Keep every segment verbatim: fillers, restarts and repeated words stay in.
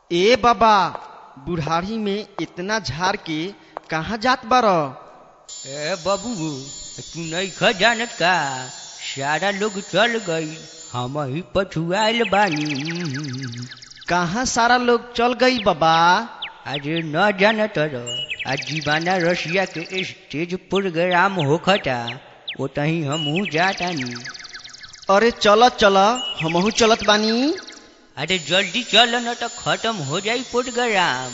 ए बाबा बुढ़ारी में इतना झाड़ के कहाँ जात बार? ए बाबू तू नहीं खा जानत का सारा लोग चल गई हम ही पछुआल बानी। कहाँ सारा लोग चल गई बाबा? अरे न जानत आज जीवाना रसिया के स्टेज प्रोग्राम होखता ओतही हमहू जातानी। अरे चल चल हमहू चलत बानी। अरे जल्दी चल न तो खत्म हो जाई प्रोग्राम।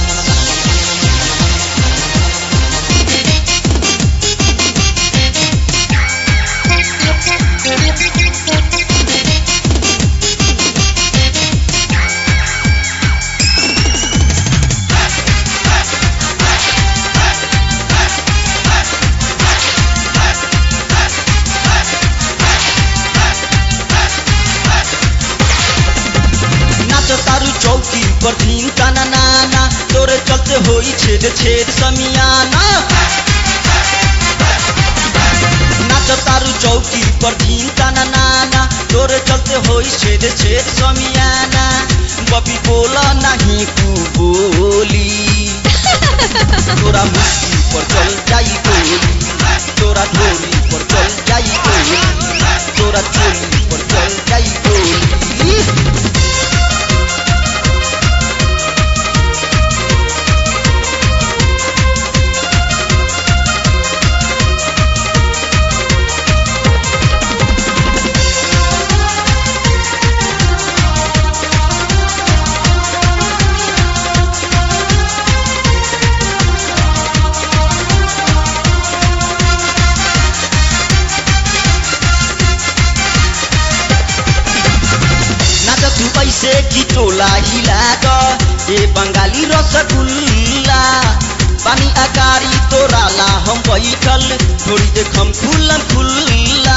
चौकी पर धीन काना नाना तोरे चलते होई छेद छेद समियाना। नाच तारू चौकी पर धीन काना नाना तोरे चलते होई छेद छेद समियाना। बबी बोला नहीं तू बोली तोरा मुट्ठी पर चल जाई गोली, तोरा ढोली पर चल जाई गोली, तोरा चोली पर चल जाई गोली। ऐसे की टोला हिला द ए बंगाली रसगुल्ला। पानी अगारी तोराला हम बैठल थोड़ी देखम खुल्लम खुल्ला।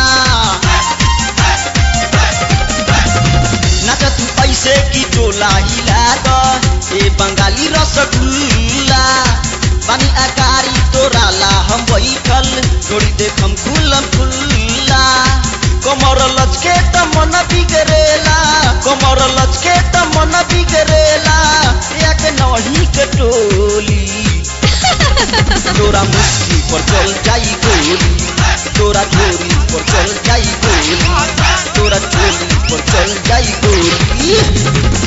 नाच तू ऐसे की टोला हिला द ए बंगाली रसगुल्ला। पानी अगारी तोराला हम बैठल थोड़ी देखम खुल्लम खुल्ला। कमर लचके त मन बिगड़ेला, कमर लचके त मन बिगड़ेला। एक नहीं के टोली तोरा मुट्ठी पर चल जाई गोली, तोरा झोली पर चल जाई गोली, तोरा झोली पर चल जाई गोली।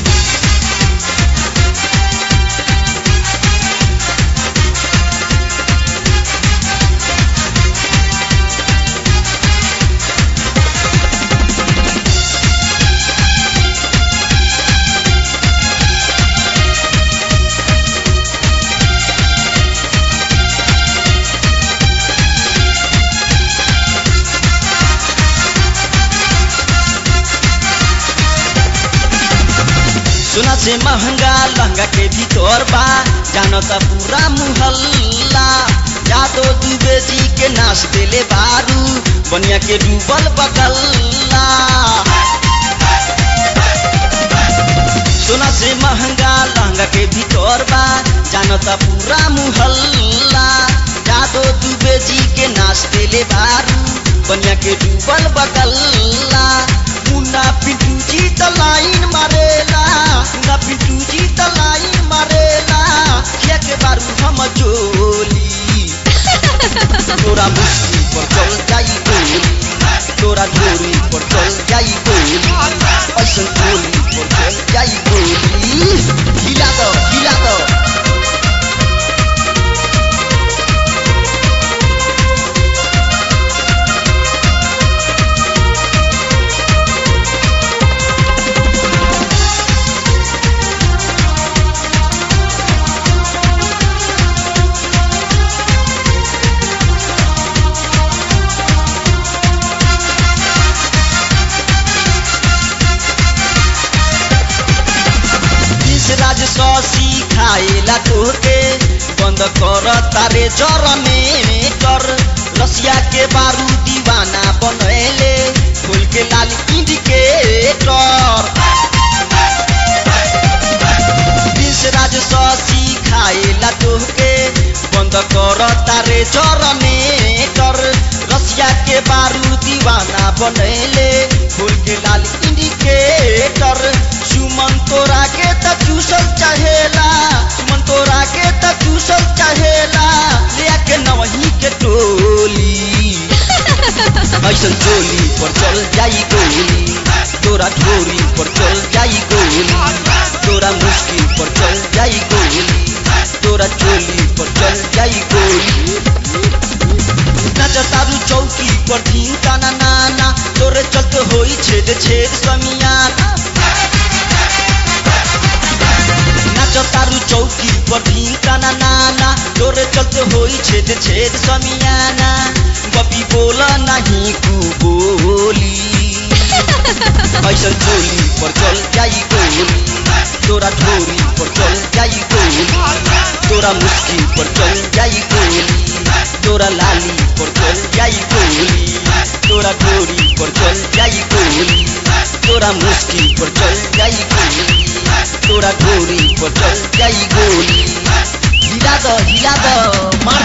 सोना से महंगा लहंगा के भीतर बा जानता पूरा मुहल्ला। जादो दुबे जी के नाच देले बारू बनिया के डूबल बगल्ला। सोना से महंगा लहंगा के भीतर बा जानता पूरा मुहल्ला। जादो दुबे जी के नाच देले बारू बनिया के डूबल बगल्ला। मुन्ना पिंटू जी त लाइन मारेला, मुन्ना पिंटू जी त लाइन मारेला। किया के बारू हम चोली तोरा मुट्ठी पर चल जाई गोली, तोरा झोली पर चल जाई गोली, ऐसन गोली पर चल जाई गोली। हिला दो हिला दो राज ससी खाएला तोहके बंद कर तारे जर में कर। रसिया के बारू दीवाना बनैले खोल के लाल इंडिकेटर। राज ससी खाएला तोहके बंद कर तारे जर में कर। रसिया के बारू दीवाना बनैले खोल के लाल इंडिकेटर। सुमन तोरा के त चूसल तोरा के त चूसल चाहेला ले के नवही के टोली ऐसन टोली पर चल जाई गोली तोरा ढोरी पर चल जाई गोली तोरा मुश्किल पर चल जाई गोली तोरा चोली पर चल जाई गोली नाचतारू चौकी पर धीन ताना नाना तोरे चलते होई छेद छेद समियाना नाचतारू चौकी पर धीन ताना नाना तोरे चलते होई छेद छेद समियाना बपी बोला नहीं कु बोली ऐसन चोली पर चल जाई गोली तोरा ढोरी पर चल जाई गोली तोरा मुश्किल पर चल जाई गोली तोरा लाली पर चल जाई गोली तोरा ढोरी पर चल जाई गोली तोरा मुश्किल पर चल जाई गोली तोरा ढोरी पर चल जाई गोली हिला दो हिला दो मार